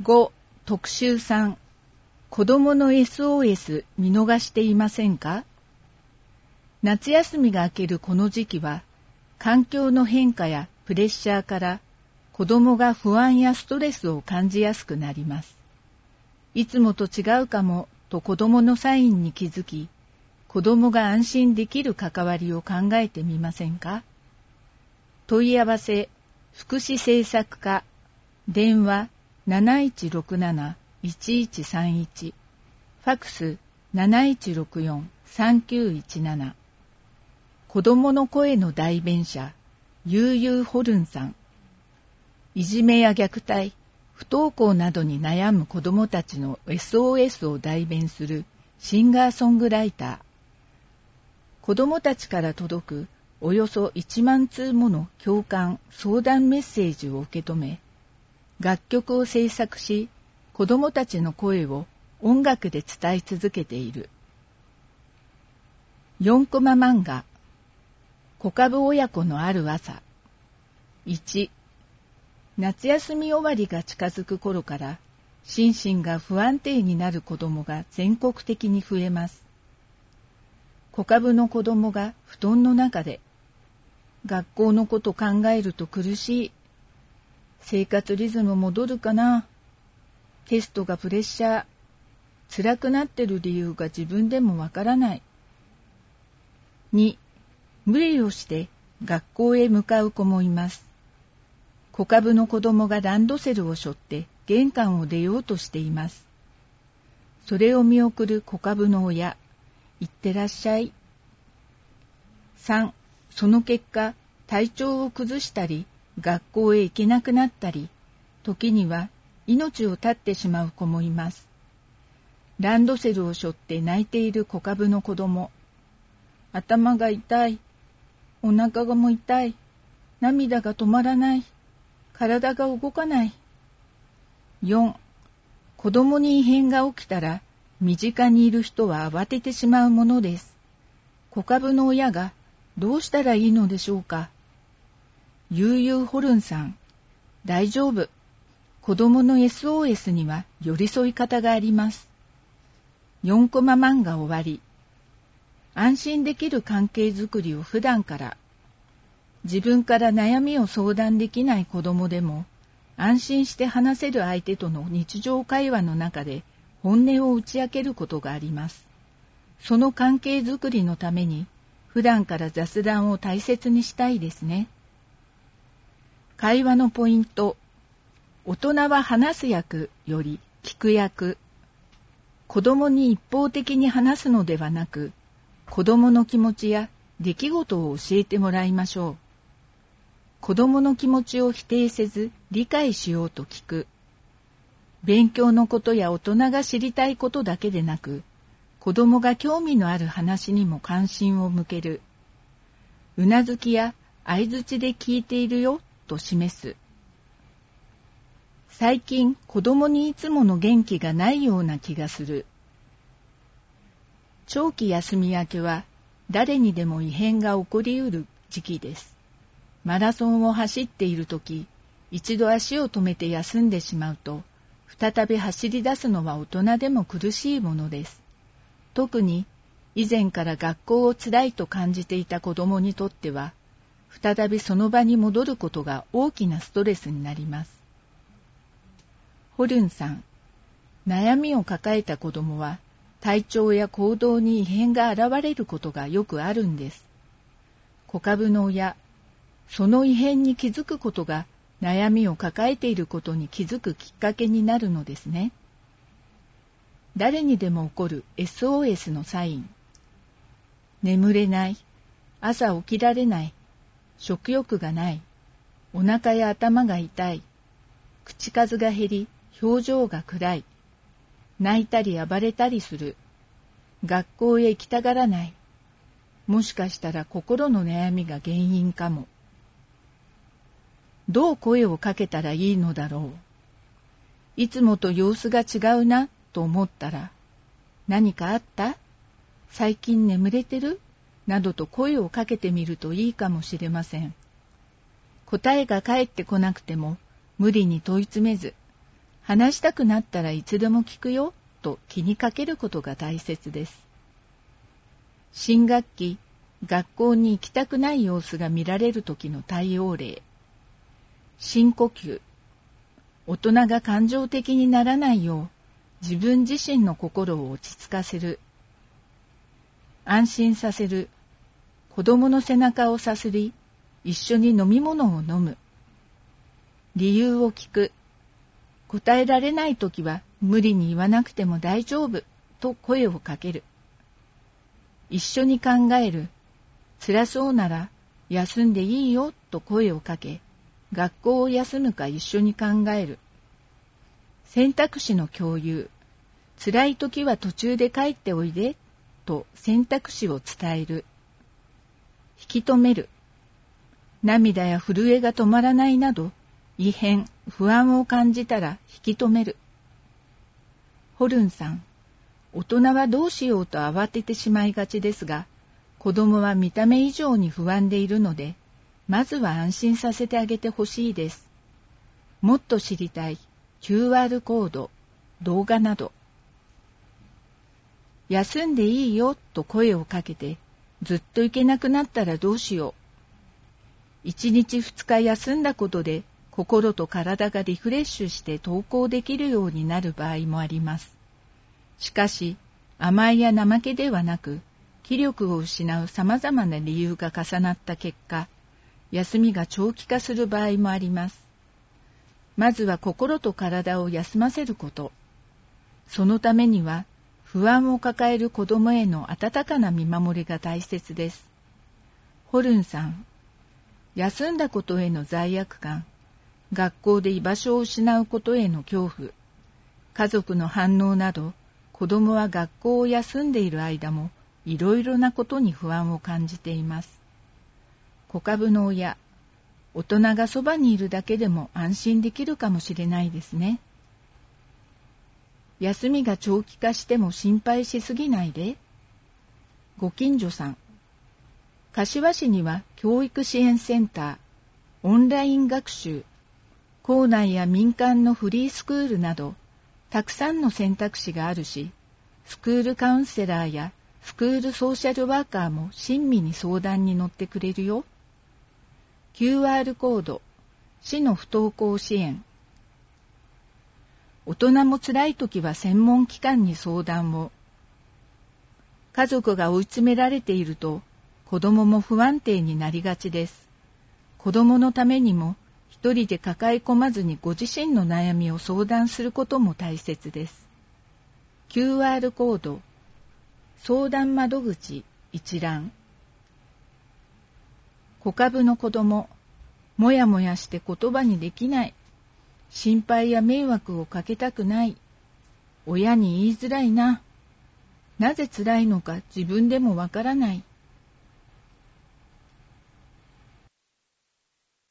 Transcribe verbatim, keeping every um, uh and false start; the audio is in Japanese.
ご. 特集さん、子どもの エスオーエス 見逃していませんか？夏休みが明けるこの時期は、環境の変化やプレッシャーから子どもが不安やストレスを感じやすくなります。いつもと違うかもと子どものサインに気づき、子どもが安心できる関わりを考えてみませんか？問い合わせ、福祉政策課、電話 なないちろくなないちいちさんいち、ファクス なないちろくよんさんきゅういちなな。子どもの声の代弁者、ユーユーホルンさん。いじめや虐待、不登校などに悩む子どもたちの エスオーエス を代弁するシンガーソングライター。子どもたちから届くおよそいちまんつうもの共感・相談メッセージを受け止め、楽曲を制作し、子どもたちの声を音楽で伝え続けている。よんコマ漫画、小株親子のある朝。いち、夏休み終わりが近づく頃から、心身が不安定になる子どもが全国的に増えます。小株の子どもが布団の中で、学校のこと考えると苦しい。生活リズム戻るかな。テストがプレッシャー。辛くなってる理由が自分でもわからない。に、無理をして学校へ向かう子もいます。小株の子供がランドセルを背負って玄関を出ようとしています。それを見送る小株の親、いってらっしゃい。さん、その結果、体調を崩したり、学校へ行けなくなったり、時には命を絶ってしまう子もいます。ランドセルを背負って泣いている小株の子供。頭が痛い。お腹がも痛い。涙が止まらない。体が動かない。よん、子供に異変が起きたら、身近にいる人は慌ててしまうものです。小株の親がどうしたらいいのでしょうか。ユーユーホルンさん、大丈夫。子供の エスオーエス には寄り添い方があります。よんコマ漫画終わり。安心できる関係づくりを普段から。自分から悩みを相談できない子供でも、安心して話せる相手との日常会話の中で本音を打ち明けることがあります。その関係づくりのために、普段から雑談を大切にしたいですね。会話のポイント。大人は話す役より聞く役。子供に一方的に話すのではなく、子供の気持ちや出来事を教えてもらいましょう。子供の気持ちを否定せず理解しようと聞く。勉強のことや大人が知りたいことだけでなく、子供が興味のある話にも関心を向ける。うなずきや相槌で聞いているよと示す。最近子供にいつもの元気がないような気がする。長期休み明けは誰にでも異変が起こりうる時期です。マラソンを走っているとき、一度足を止めて休んでしまうと、再び走り出すのは大人でも苦しいものです。特に以前から学校をつらいと感じていた子供にとっては、再びその場に戻ることが大きなストレスになります。ホルンさん、悩みを抱えた子供は、体調や行動に異変が現れることがよくあるんです。小株の親、その異変に気づくことが悩みを抱えていることに気づくきっかけになるのですね。誰にでも起こる エスオーエス のサイン。眠れない、朝起きられない、食欲がない、お腹や頭が痛い、口数が減り、表情が暗い、泣いたり暴れたりする、学校へ行きたがらない、もしかしたら心の悩みが原因かも。どう声をかけたらいいのだろう。いつもと様子が違うなと思ったら、何かあった？最近眠れてる？などと声をかけてみるといいかもしれません。答えが返ってこなくても無理に問い詰めず、 話したくなったらいつでも聞くよと気にかけることが大切です。新学期、学校に行きたくない様子が見られる時の対応例。深呼吸。大人が感情的にならないよう自分自身の心を落ち着かせる。安心させる。子供の背中をさすり、一緒に飲み物を飲む。理由を聞く。答えられないときは無理に言わなくても大丈夫と声をかける。一緒に考える。辛そうなら休んでいいよと声をかけ、学校を休むか一緒に考える。選択肢の共有。辛いときは途中で帰っておいでと選択肢を伝える。引き止める。涙や震えが止まらないなど、異変、不安を感じたら引き止める。ホルンさん、大人はどうしようと慌ててしまいがちですが、子供は見た目以上に不安でいるので、まずは安心させてあげてほしいです。もっと知りたい キューアール コード、動画など。休んでいいよと声をかけて、ずっと行けなくなったらどうしよう。一日二日休んだことで、心と体がリフレッシュして登校できるようになる場合もあります。しかし、甘えや怠けではなく、気力を失うさまざまな理由が重なった結果、休みが長期化する場合もあります。まずは心と体を休ませること。そのためには、不安を抱える子供への温かな見守りが大切です。ホルンさん、休んだことへの罪悪感、学校で居場所を失うことへの恐怖、家族の反応など、子供は学校を休んでいる間もいろいろなことに不安を感じています。子株の親、大人がそばにいるだけでも安心できるかもしれないですね。休みが長期化しても心配しすぎないで。ご近所さん、柏市には教育支援センター、オンライン学習、校内や民間のフリースクールなど、たくさんの選択肢があるし、スクールカウンセラーやスクールソーシャルワーカーも親身に相談に乗ってくれるよ。キューアール コード、市の不登校支援。大人も辛いときは専門機関に相談を。家族が追い詰められていると、子供も不安定になりがちです。子供のためにも、一人で抱え込まずにご自身の悩みを相談することも大切です。キューアール コード、相談窓口一覧。子株の子供、もやもやして言葉にできない。心配や迷惑をかけたくない。親に言いづらいな。なぜ辛いのか自分でもわからない。